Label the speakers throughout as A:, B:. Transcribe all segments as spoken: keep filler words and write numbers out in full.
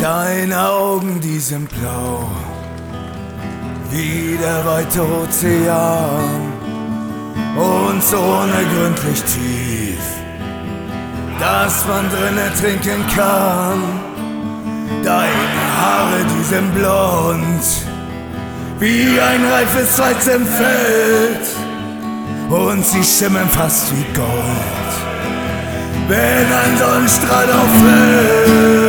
A: Deine Augen, die sind blau, wie der weite Ozean, und so unergründlich tief, dass man drin ertrinken kann. Deine Haare, die sind blond, wie ein reifes Weizenfeld, und sie schimmern fast wie Gold, wenn ein Sonnenstrahl auffällt.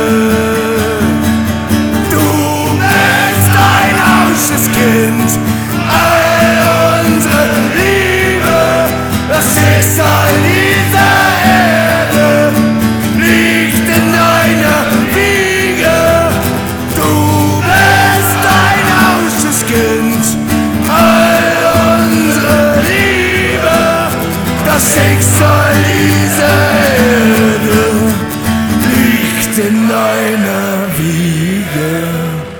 A: Kind, all unsere Liebe, das Schicksal dieser Erde liegt in deiner Wiege. Du bist ein hausches Kind, all unsere Liebe, das Schicksal dieser Erde liegt in deiner Wiege.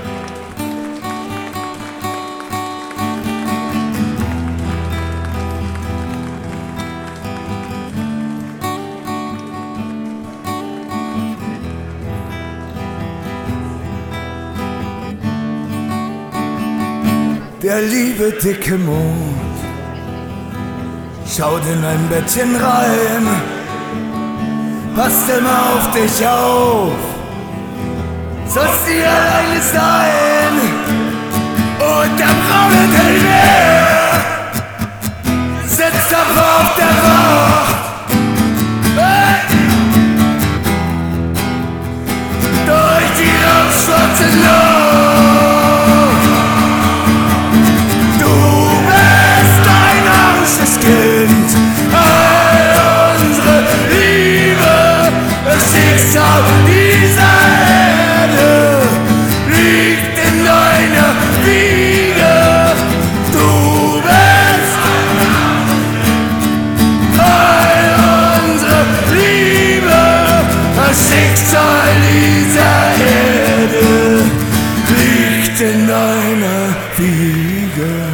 A: Der liebe dicke Mond schaut in ein Bettchen rein, passt immer auf dich auf, sollst dir alleine sein. Und der braune Teilwehr sitzt aber auf der Wacht, hey! Durch die rauchschwarze Luft. Kind, all unsere Liebe, das Schicksal dieser Erde liegt in deiner Wiege. Du bist all unsere Liebe, das Schicksal dieser Erde liegt in deiner Wiege.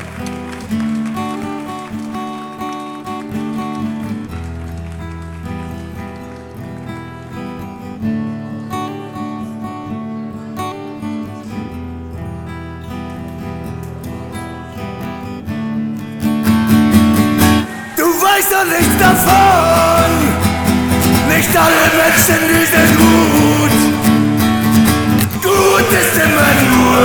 A: Weiß doch nichts davon, nicht alle Menschen, die sind gut. Gut ist immer nur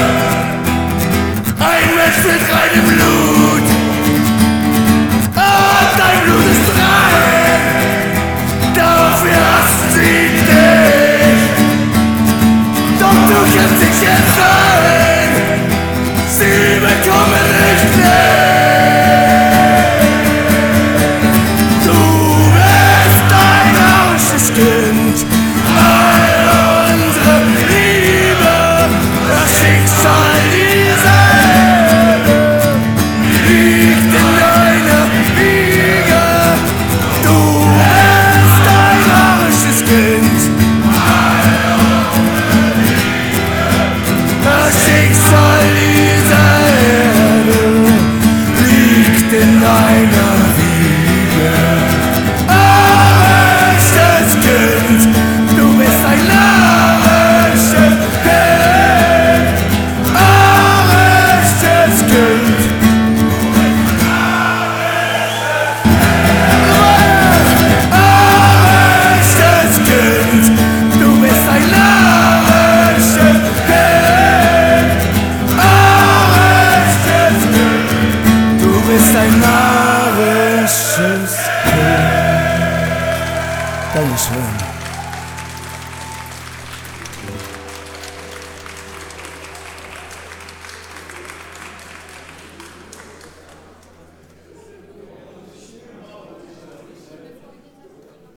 A: ein Mensch mit reinem Blut. Ah, dein Blut ist rein, dafür hassen sie dich. Doch du kannst dich jetzt sein, sie bekommen nicht mehr. Kind, all unsere Liebe, das Schicksal dieser Erde liegt in deiner Wiege. Du bist ein harsches Kind, all unsere Liebe, das Schicksal dieser Erde liegt in deiner Wiege. Du bist ein narrisches Kind, narrisches Kind. Narrisches Kind, du bist ein narrisches Kind, narrisches Kind. Du bist ein narrisches Kind. Dankeschön.